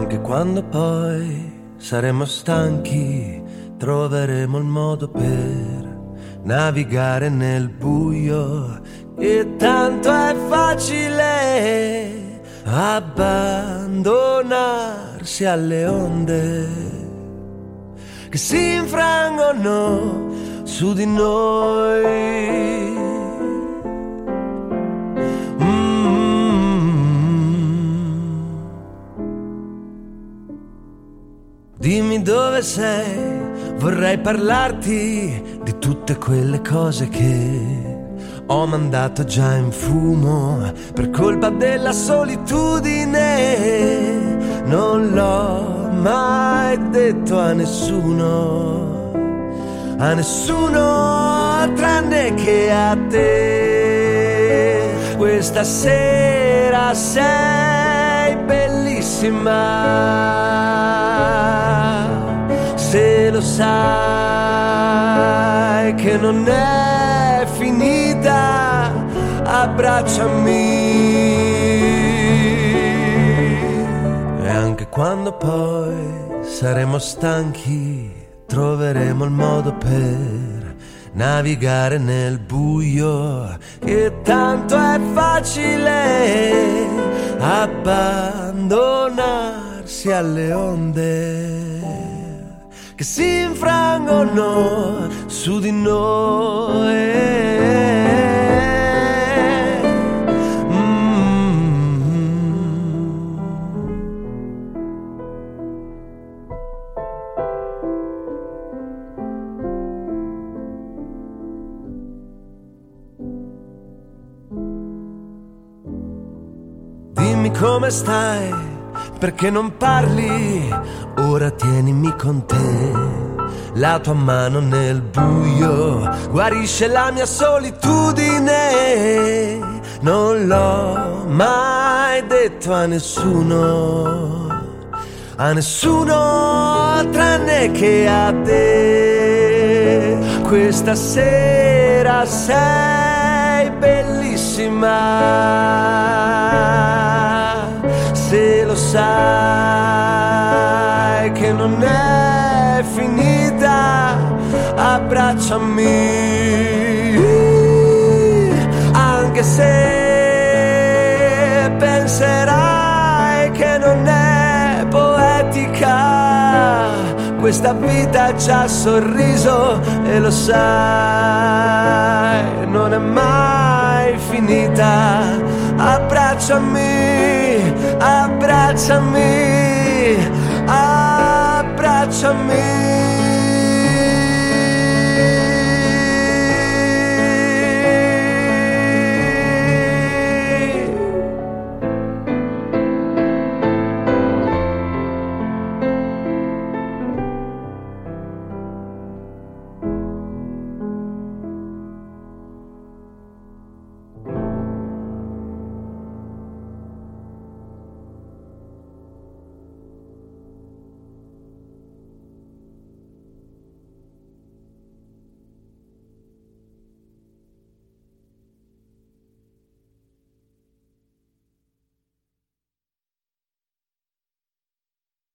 anche quando poi saremo stanchi, troveremo il modo per navigare nel buio, e tanto è facile abbandonarsi alle onde che si infrangono su di noi. Dimmi dove sei, vorrei parlarti di tutte quelle cose che ho mandato già in fumo per colpa della solitudine. Non l'ho mai detto a nessuno tranne che a te. Questa sera sei bellissima, se lo sai che non è finita, abbracciami. E anche quando poi saremo stanchi, troveremo il modo per navigare nel buio, che tanto è facile abbandonarsi alle onde che si infrangono su di noi. Dimmi come stai, perché non parli, ora tienimi con te. La tua mano nel buio guarisce la mia solitudine. Non l'ho mai detto a nessuno tranne che a te. Questa sera sei bellissima, se lo sai che non è finita, abbracciami. Anche se penserai che non è poetica, questa vita ha già sorriso e lo sai, non è mai finita. Abbracciami, abbracciami, abbracciami.